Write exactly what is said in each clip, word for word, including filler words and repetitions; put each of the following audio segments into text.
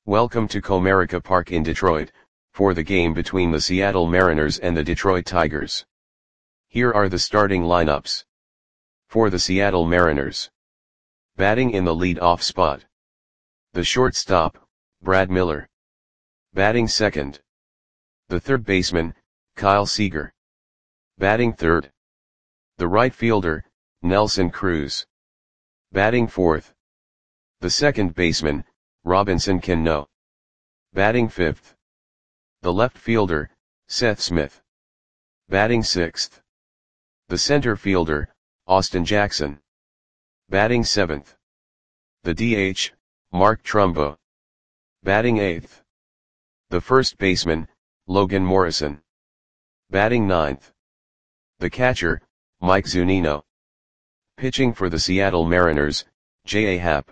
Welcome to Comerica Park in Detroit, for the game between the Seattle Mariners and the Detroit Tigers. Here are the starting lineups. For the Seattle Mariners. Batting in the lead-off spot. The shortstop, Brad Miller. Batting second. The third baseman, Kyle Seager. Batting third. The right fielder, Nelson Cruz. Batting fourth. The second baseman, Robinson Cano. Batting fifth. The left fielder, Seth Smith. Batting sixth. The center fielder, Austin Jackson. Batting seventh. The D H, Mark Trumbo. Batting eighth. The first baseman, Logan Morrison. Batting ninth. The catcher, Mike Zunino. Pitching for the Seattle Mariners, J A. Happ.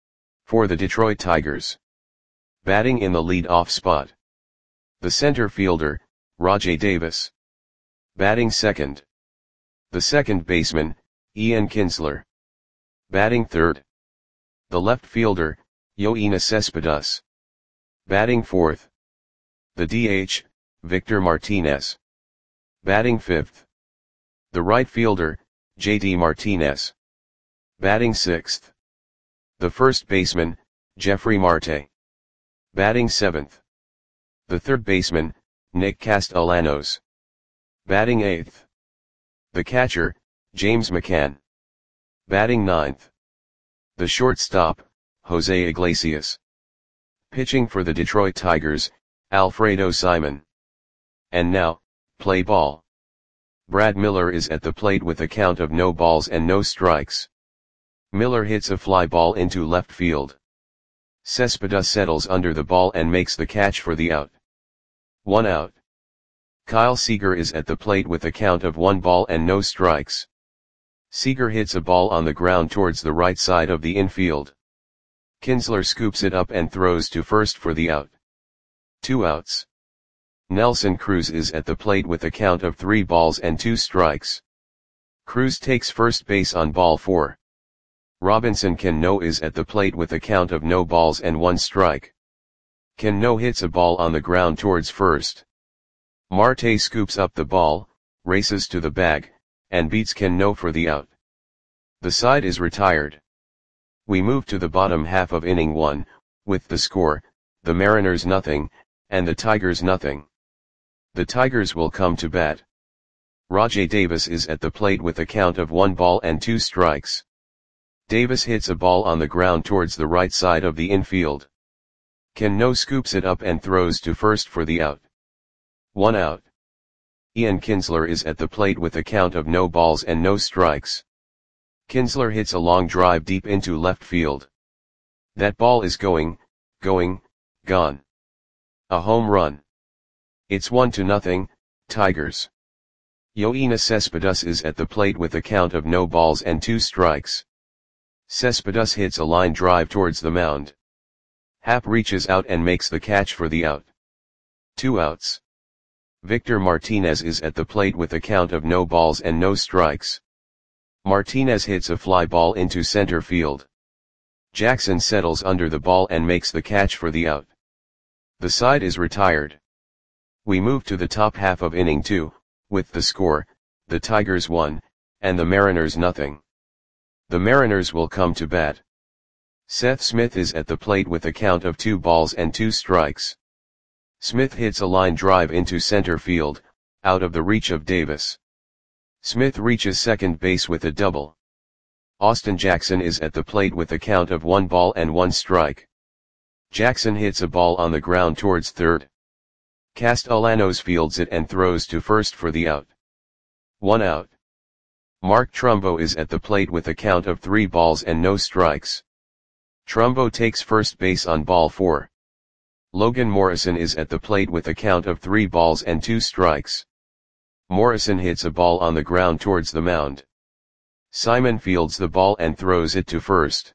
For the Detroit Tigers. Batting in the lead-off spot. The center fielder, Rajai Davis. Batting second. The second baseman, Ian Kinsler. Batting third. The left fielder, Yoenis Cespedes. Batting fourth. The D H, Victor Martinez. Batting fifth. The right fielder, J D Martinez. Batting sixth. The first baseman, Jeffrey Marte. Batting seventh. The third baseman, Nick Castellanos. Batting eighth. The catcher, James McCann. Batting ninth. The shortstop, Jose Iglesias. Pitching for the Detroit Tigers, Alfredo Simon. And now, play ball. Brad Miller is at the plate with a count of no balls and no strikes. Miller hits a fly ball into left field. Cespedes settles under the ball and makes the catch for the out. One out. Kyle Seager is at the plate with a count of one ball and no strikes. Seager hits a ball on the ground towards the right side of the infield. Kinsler scoops it up and throws to first for the out. Two outs. Nelson Cruz is at the plate with a count of three balls and two strikes. Cruz takes first base on ball four. Robinson Cano is at the plate with a count of no balls and one strike. Cano hits a ball on the ground towards first. Marte scoops up the ball, races to the bag, and beats Cano for the out. The side is retired. We move to the bottom half of inning one, with the score, the Mariners nothing, and the Tigers nothing. The Tigers will come to bat. Rajai Davis is at the plate with a count of one ball and two strikes. Davis hits a ball on the ground towards the right side of the infield. Cano scoops it up and throws to first for the out. One out. Ian Kinsler is at the plate with a count of no balls and no strikes. Kinsler hits a long drive deep into left field. That ball is going, going, gone. A home run. It's one to nothing, Tigers. Yoenis Cespedes is at the plate with a count of no balls and two strikes. Cespedes hits a line drive towards the mound. Happ reaches out and makes the catch for the out. Two outs. Victor Martinez is at the plate with a count of no balls and no strikes. Martinez hits a fly ball into center field. Jackson settles under the ball and makes the catch for the out. The side is retired. We move to the top half of inning two, with the score, the Tigers one, and the Mariners nothing. The Mariners will come to bat. Seth Smith is at the plate with a count of two balls and two strikes. Smith hits a line drive into center field, out of the reach of Davis. Smith reaches second base with a double. Austin Jackson is at the plate with a count of one ball and one strike. Jackson hits a ball on the ground towards third. Castellanos fields it and throws to first for the out. One out. Mark Trumbo is at the plate with a count of three balls and no strikes. Trumbo takes first base on ball four. Logan Morrison is at the plate with a count of three balls and two strikes. Morrison hits a ball on the ground towards the mound. Simon fields the ball and throws it to first.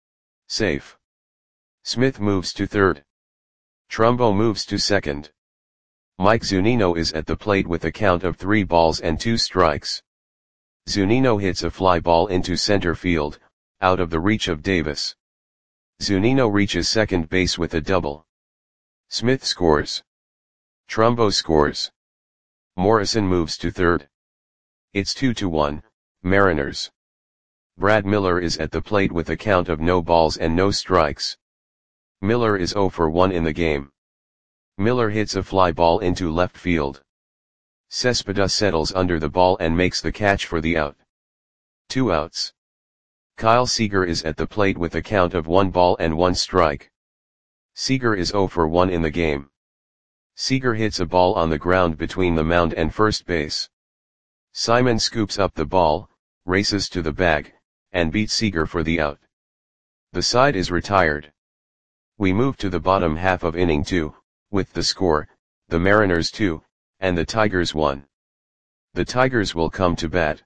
Safe. Smith moves to third. Trumbo moves to second. Mike Zunino is at the plate with a count of three balls and two strikes. Zunino hits a fly ball into center field, out of the reach of Davis. Zunino reaches second base with a double. Smith scores. Trumbo scores. Morrison moves to third. It's two to one, Mariners. Brad Miller is at the plate with a count of no balls and no strikes. Miller is zero for one in the game. Miller hits a fly ball into left field. Cespedes settles under the ball and makes the catch for the out. Two outs. Kyle Seager is at the plate with a count of one ball and one strike. Seager is zero for one in the game. Seager hits a ball on the ground between the mound and first base. Simon scoops up the ball, races to the bag, and beats Seager for the out. The side is retired. We move to the bottom half of inning two, with the score, the Mariners two, and the Tigers one. The Tigers will come to bat.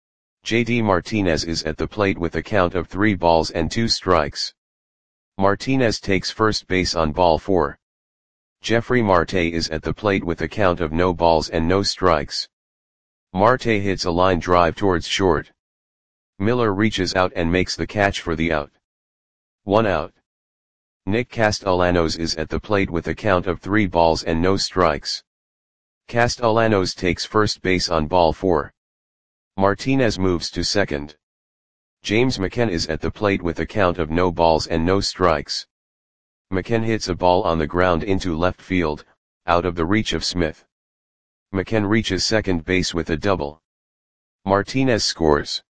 J D Martinez is at the plate with a count of three balls and two strikes. Martinez takes first base on ball four. Jeffrey Marte is at the plate with a count of no balls and no strikes. Marte hits a line drive towards short. Miller reaches out and makes the catch for the out. One out. Nick Castellanos is at the plate with a count of three balls and no strikes. Castellanos takes first base on ball four. Martinez moves to second. James McCann is at the plate with a count of no balls and no strikes. McCann hits a ball on the ground into left field, out of the reach of Smith. McCann reaches second base with a double. Martinez scores.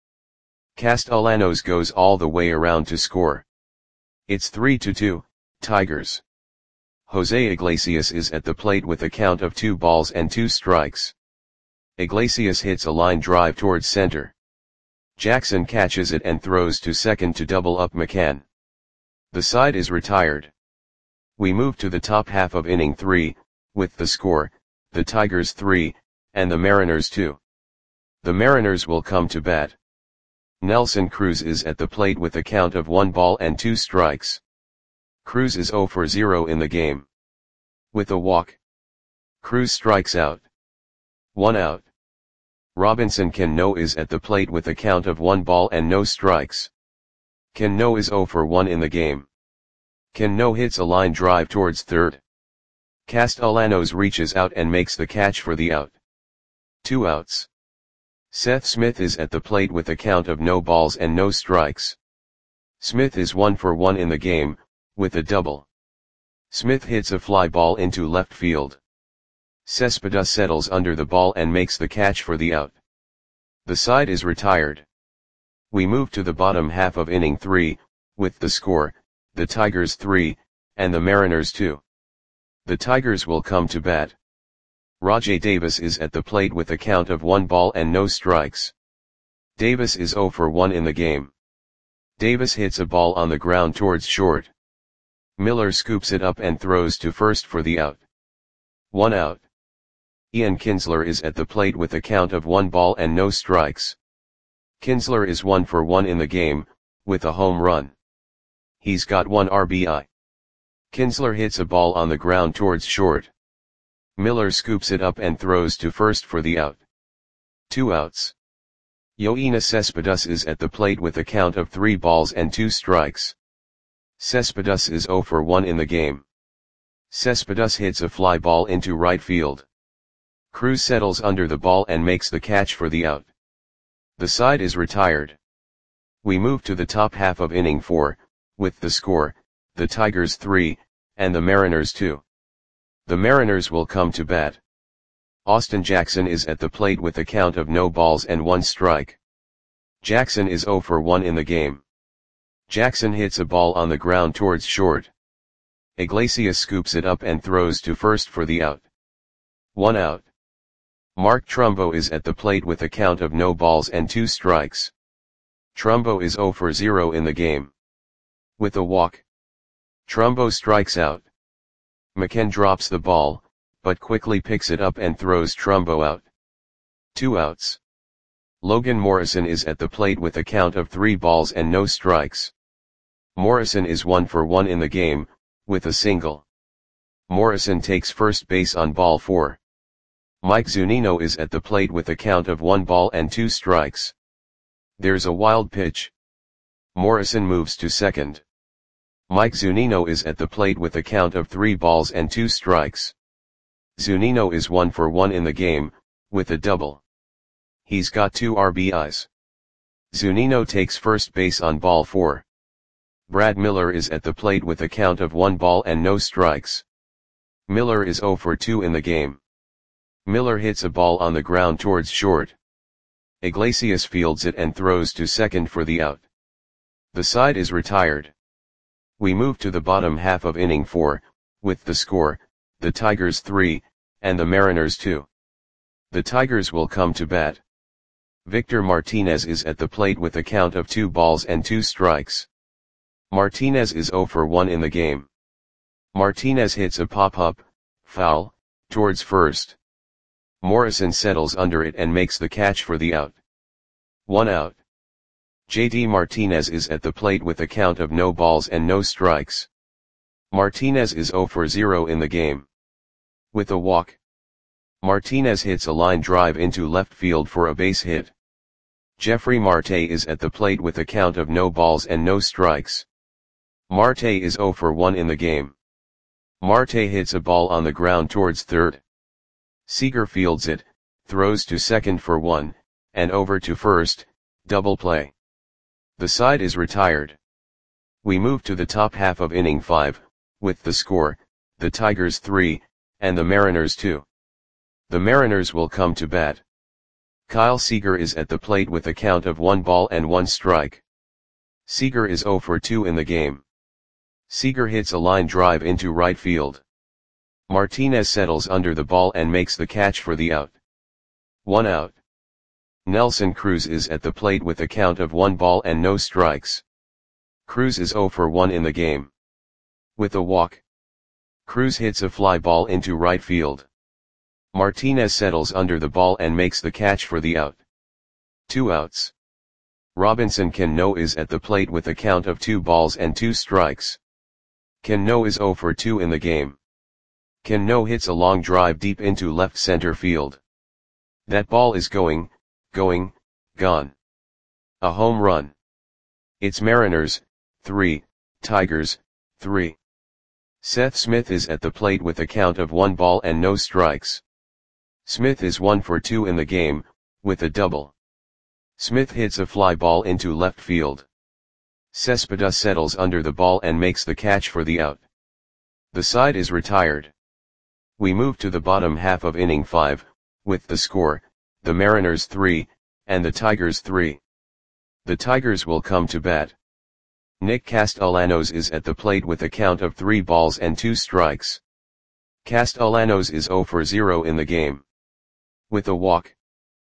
Castellanos goes all the way around to score. It's three to two, Tigers. Jose Iglesias is at the plate with a count of two balls and two strikes. Iglesias hits a line drive towards center. Jackson catches it and throws to second to double up McCann. The side is retired. We move to the top half of inning three, with the score, the Tigers three, and the Mariners two. The Mariners will come to bat. Nelson Cruz is at the plate with a count of one ball and two strikes. Cruz is zero for zero in the game. With a walk. Cruz strikes out. One out. Robinson Cano is at the plate with a count of one ball and no strikes. Cano is zero for one in the game. Cano hits a line drive towards third. Castellanos reaches out and makes the catch for the out. Two outs. Seth Smith is at the plate with a count of no balls and no strikes. Smith is one for one in the game, with a double. Smith hits a fly ball into left field. Cespedes settles under the ball and makes the catch for the out. The side is retired. We move to the bottom half of inning three, with the score, the Tigers three, and the Mariners two. The Tigers will come to bat. Rajai Davis is at the plate with a count of one ball and no strikes. Davis is zero for one in the game. Davis hits a ball on the ground towards short. Miller scoops it up and throws to first for the out. One out. Ian Kinsler is at the plate with a count of one ball and no strikes. Kinsler is one for one in the game, with a home run. He's got one R B I. Kinsler hits a ball on the ground towards short. Miller scoops it up and throws to first for the out. Two outs. Yoenis Cespedes is at the plate with a count of three balls and two strikes. Cespedes is zero for one in the game. Cespedes hits a fly ball into right field. Cruz settles under the ball and makes the catch for the out. The side is retired. We move to the top half of inning four, with the score, the Tigers three, and the Mariners two. The Mariners will come to bat. Austin Jackson is at the plate with a count of no balls and one strike. Jackson is zero for one in the game. Jackson hits a ball on the ground towards short. Iglesias scoops it up and throws to first for the out. One out. Mark Trumbo is at the plate with a count of no balls and two strikes. Trumbo is zero for zero in the game. With a walk. Trumbo strikes out. McCann drops the ball, but quickly picks it up and throws Trumbo out. Two outs. Logan Morrison is at the plate with a count of three balls and no strikes. Morrison is one for one in the game, with a single. Morrison takes first base on ball four. Mike Zunino is at the plate with a count of one ball and two strikes. There's a wild pitch. Morrison moves to second. Mike Zunino is at the plate with a count of three balls and two strikes. Zunino is one for one in the game, with a double. He's got two R B Is. Zunino takes first base on ball four. Brad Miller is at the plate with a count of one ball and no strikes. Miller is zero for two in the game. Miller hits a ball on the ground towards short. Iglesias fields it and throws to second for the out. The side is retired. We move to the bottom half of inning four, with the score, the Tigers three, and the Mariners two. The Tigers will come to bat. Victor Martinez is at the plate with a count of two balls and two strikes. Martinez is zero for one in the game. Martinez hits a pop-up, foul, towards first. Morrison settles under it and makes the catch for the out. One out. J D Martinez is at the plate with a count of no balls and no strikes. Martinez is zero for zero in the game. With a walk. Martinez hits a line drive into left field for a base hit. Jeffrey Marte is at the plate with a count of no balls and no strikes. Marte is zero for one in the game. Marte hits a ball on the ground towards third. Seager fields it, throws to second for one, and over to first, double play. The side is retired. We move to the top half of inning five, with the score, the Tigers three, and the Mariners two. The Mariners will come to bat. Kyle Seager is at the plate with a count of one ball and one strike. Seager is zero for two in the game. Seager hits a line drive into right field. Martinez settles under the ball and makes the catch for the out. One out. Nelson Cruz is at the plate with a count of one ball and no strikes. Cruz is zero for one in the game. With a walk. Cruz hits a fly ball into right field. Martinez settles under the ball and makes the catch for the out. Two outs. Robinson Cano is at the plate with a count of two balls and two strikes. Cano is zero for two in the game. Cano hits a long drive deep into left center field. That ball is going, going, gone. A home run. It's Mariners, three, Tigers, three. Seth Smith is at the plate with a count of one ball and no strikes. Smith is one for two in the game, with a double. Smith hits a fly ball into left field. Cespedes settles under the ball and makes the catch for the out. The side is retired. We move to the bottom half of inning five, with the score, the Mariners three, and the Tigers three. The Tigers will come to bat. Nick Castellanos is at the plate with a count of three balls and two strikes. Castellanos is zero for zero in the game. With a walk.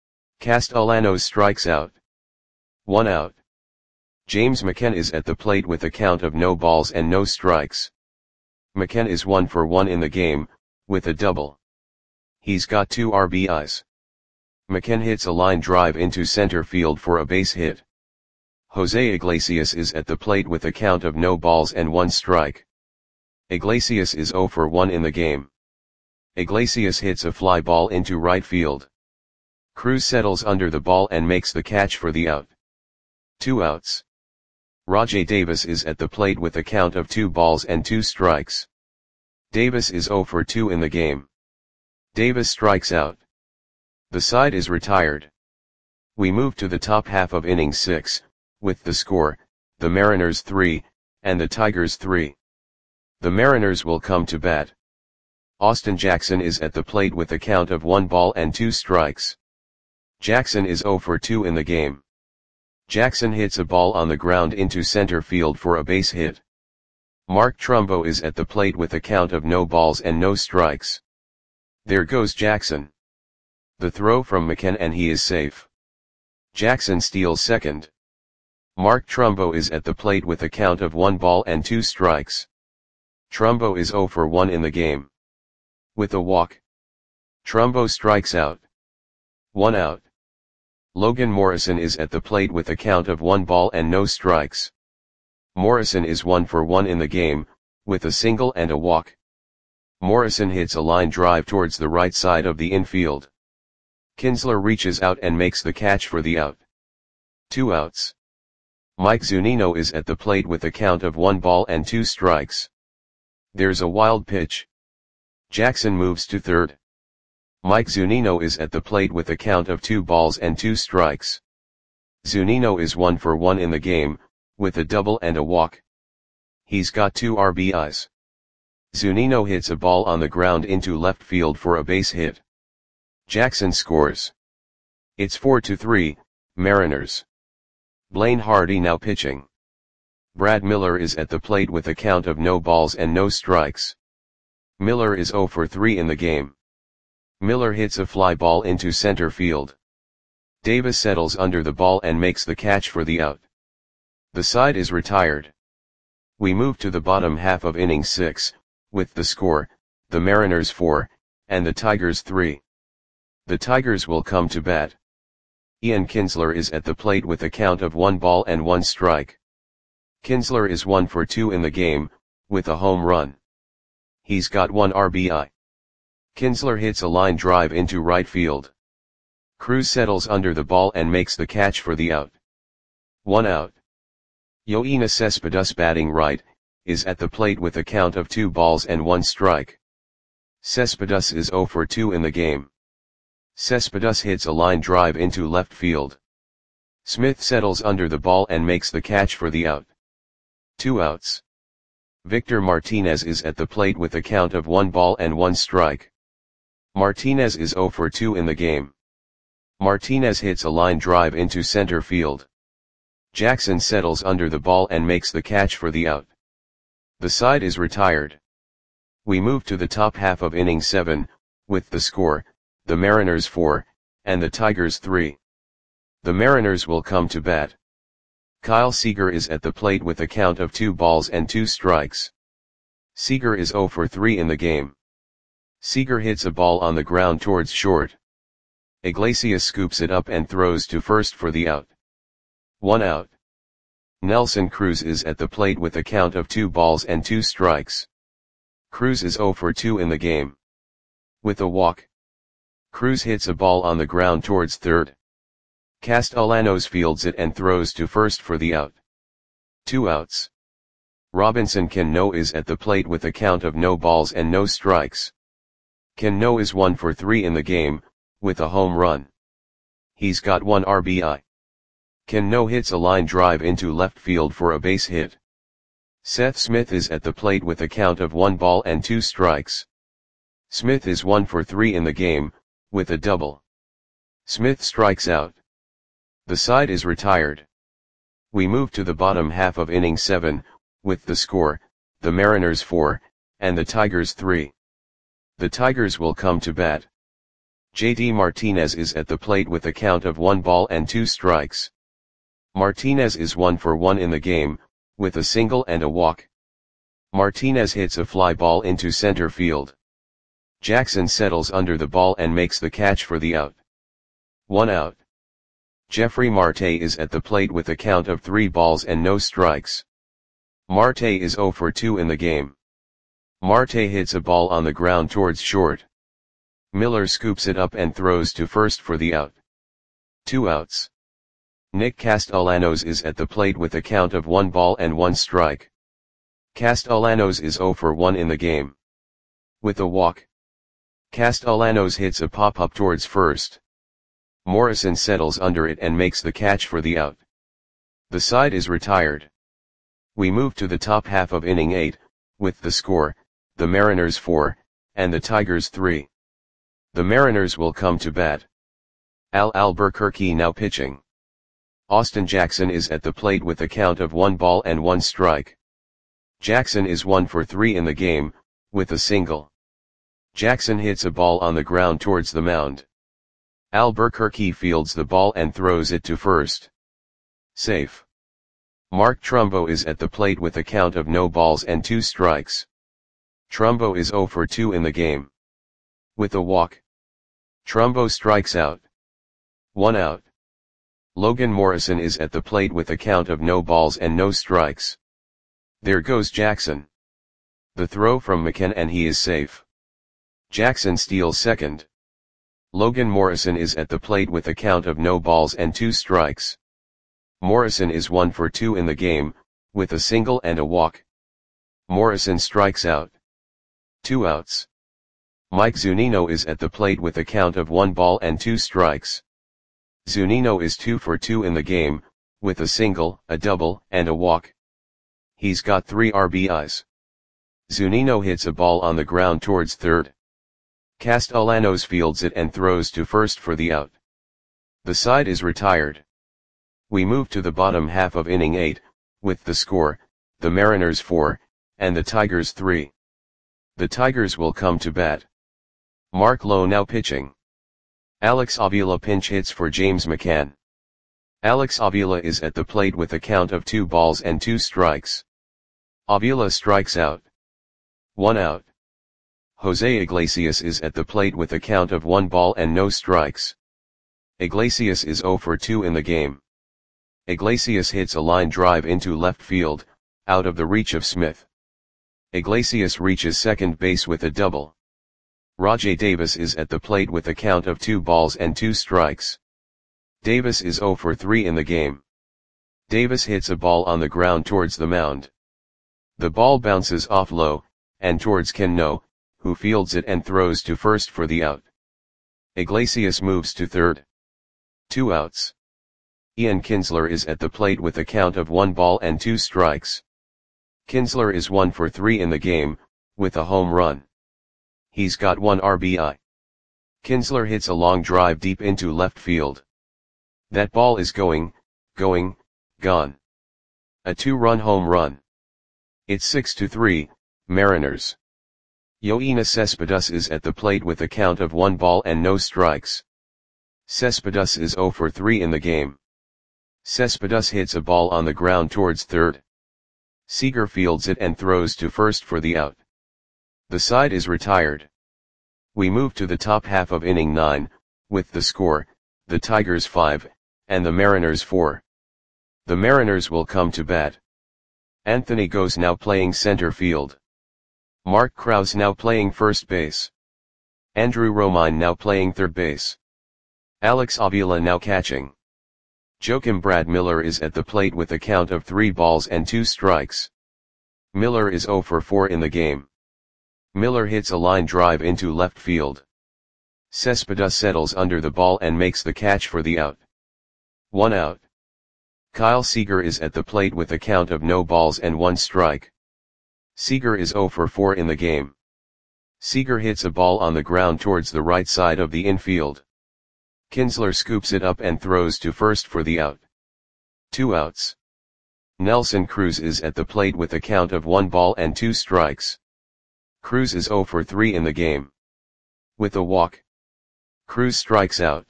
Castellanos strikes out. One out. James McCann is at the plate with a count of no balls and no strikes. McCann is one for one in the game, with a double. He's got two R B Is. McCann hits a line drive into center field for a base hit. Jose Iglesias is at the plate with a count of no balls and one strike. Iglesias is zero for one in the game. Iglesias hits a fly ball into right field. Cruz settles under the ball and makes the catch for the out. Two outs. Rajai Davis is at the plate with a count of two balls and two strikes. Davis is zero for two in the game. Davis strikes out. The side is retired. We move to the top half of inning six, with the score, the Mariners three, and the Tigers three. The Mariners will come to bat. Austin Jackson is at the plate with a count of one ball and two strikes. Jackson is zero for two in the game. Jackson hits a ball on the ground into center field for a base hit. Mark Trumbo is at the plate with a count of no balls and no strikes. There goes Jackson. The throw from McCann and he is safe. Jackson steals second. Mark Trumbo is at the plate with a count of one ball and two strikes. Trumbo is zero for one in the game. With a walk. Trumbo strikes out. One out. Logan Morrison is at the plate with a count of one ball and no strikes. Morrison is one for one in the game, with a single and a walk. Morrison hits a line drive towards the right side of the infield. Kinsler reaches out and makes the catch for the out. Two outs. Mike Zunino is at the plate with a count of one ball and two strikes. There's a wild pitch. Jackson moves to third. Mike Zunino is at the plate with a count of two balls and two strikes. Zunino is one for one in the game, with a double and a walk. He's got two R B Is. Zunino hits a ball on the ground into left field for a base hit. Jackson scores. It's four to three, Mariners. Blaine Hardy now pitching. Brad Miller is at the plate with a count of no balls and no strikes. Miller is zero for three in the game. Miller hits a fly ball into center field. Davis settles under the ball and makes the catch for the out. The side is retired. We move to the bottom half of inning six, with the score, the Mariners four, and the Tigers three. The Tigers will come to bat. Ian Kinsler is at the plate with a count of one ball and one strike. Kinsler is one for two in the game, with a home run. He's got one R B I. Kinsler hits a line drive into right field. Cruz settles under the ball and makes the catch for the out. One out. Yoenis Cespedes, batting right, is at the plate with a count of two balls and one strike. Cespedes is zero for two in the game. Cespedes hits a line drive into left field. Smith settles under the ball and makes the catch for the out. Two outs. Victor Martinez is at the plate with a count of one ball and one strike. Martinez is zero for two in the game. Martinez hits a line drive into center field. Jackson settles under the ball and makes the catch for the out. The side is retired. We move to the top half of inning seven, with the score, the Mariners four, and the Tigers three. The Mariners will come to bat. Kyle Seager is at the plate with a count of two balls and two strikes. Seager is zero for three in the game. Seager hits a ball on the ground towards short. Iglesias scoops it up and throws to first for the out. One out. Nelson Cruz is at the plate with a count of two balls and two strikes. Cruz is zero for two in the game. With a walk. Cruz hits a ball on the ground towards third. Castellanos fields it and throws to first for the out. Two outs. Robinson Cano is at the plate with a count of no balls and no strikes. Cano is one for three in the game, with a home run. He's got one R B I. Cano hits a line drive into left field for a base hit. Seth Smith is at the plate with a count of one ball and two strikes. Smith is one for three in the game, with a double. Smith strikes out. The side is retired. We move to the bottom half of inning seven, with the score, the Mariners four, and the Tigers three. The Tigers will come to bat. J D Martinez is at the plate with a count of one ball and two strikes. Martinez is one for one in the game, with a single and a walk. Martinez hits a fly ball into center field. Jackson settles under the ball and makes the catch for the out. One out. Jeffrey Marte is at the plate with a count of three balls and no strikes. Marte is zero for two in the game. Marte hits a ball on the ground towards short. Miller scoops it up and throws to first for the out. Two outs. Nick Castellanos is at the plate with a count of one ball and one strike. Castellanos is zero for one in the game. With a walk. Castellanos hits a pop-up towards first. Morrison settles under it and makes the catch for the out. The side is retired. We move to the top half of inning eight, with the score, the Mariners four, and the Tigers three. The Mariners will come to bat. Al Albuquerque now pitching. Austin Jackson is at the plate with a count of one ball and one strike. Jackson is one for three in the game, with a single. Jackson hits a ball on the ground towards the mound. Albuquerque fields the ball and throws it to first. Safe. Mark Trumbo is at the plate with a count of no balls and two strikes. Trumbo is zero for two in the game. With a walk. Trumbo strikes out. One out. Logan Morrison is at the plate with a count of no balls and no strikes. There goes Jackson. The throw from McKen and he is safe. Jackson steals second. Logan Morrison is at the plate with a count of no balls and two strikes. Morrison is one for two in the game, with a single and a walk. Morrison strikes out. Two outs. Mike Zunino is at the plate with a count of one ball and two strikes. Zunino is two for two in the game, with a single, a double, and a walk. He's got three R B Is. Zunino hits a ball on the ground towards third. Castellanos fields it and throws to first for the out. The side is retired. We move to the bottom half of inning eight, with the score, the Mariners four, and the Tigers three. The Tigers will come to bat. Mark Lowe now pitching. Alex Avila pinch hits for James McCann. Alex Avila is at the plate with a count of two balls and two strikes. Avila strikes out. One out. Jose Iglesias is at the plate with a count of one ball and no strikes. Iglesias is zero for two in the game. Iglesias hits a line drive into left field, out of the reach of Smith. Iglesias reaches second base with a double. Rajai Davis is at the plate with a count of two balls and two strikes. Davis is zero for three in the game. Davis hits a ball on the ground towards the mound. The ball bounces off Lowe, and towards Cano, who fields it and throws to first for the out. Iglesias moves to third. Two outs. Ian Kinsler is at the plate with a count of one ball and two strikes. Kinsler is one for three in the game, with a home run. He's got one R B I. Kinsler hits a long drive deep into left field. That ball is going, going, gone. A two-run home run. It's six to three, Mariners. Yoenis Cespedes is at the plate with a count of one ball and no strikes. Cespedes is zero for three in the game. Cespedes hits a ball on the ground towards third. Seager fields it and throws to first for the out. The side is retired. We move to the top half of inning nine, with the score, the Tigers five, and the Mariners four. The Mariners will come to bat. Anthony Gose now playing center field. Mark Krause now playing first base. Andrew Romine now playing third base. Alex Avila now catching. Joakim Brad Miller is at the plate with a count of three balls and two strikes. Miller is zero for four in the game. Miller hits a line drive into left field. Cespedes settles under the ball and makes the catch for the out. One out. Kyle Seager is at the plate with a count of no balls and one strike. Seager is zero for four in the game. Seager hits a ball on the ground towards the right side of the infield. Kinsler scoops it up and throws to first for the out. Two outs. Nelson Cruz is at the plate with a count of one ball and two strikes. Cruz is zero for three in the game. With a walk, Cruz strikes out.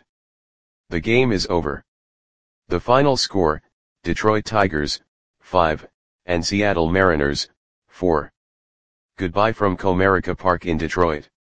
The game is over. The final score, Detroit Tigers, five, and Seattle Mariners, four. Goodbye from Comerica Park in Detroit.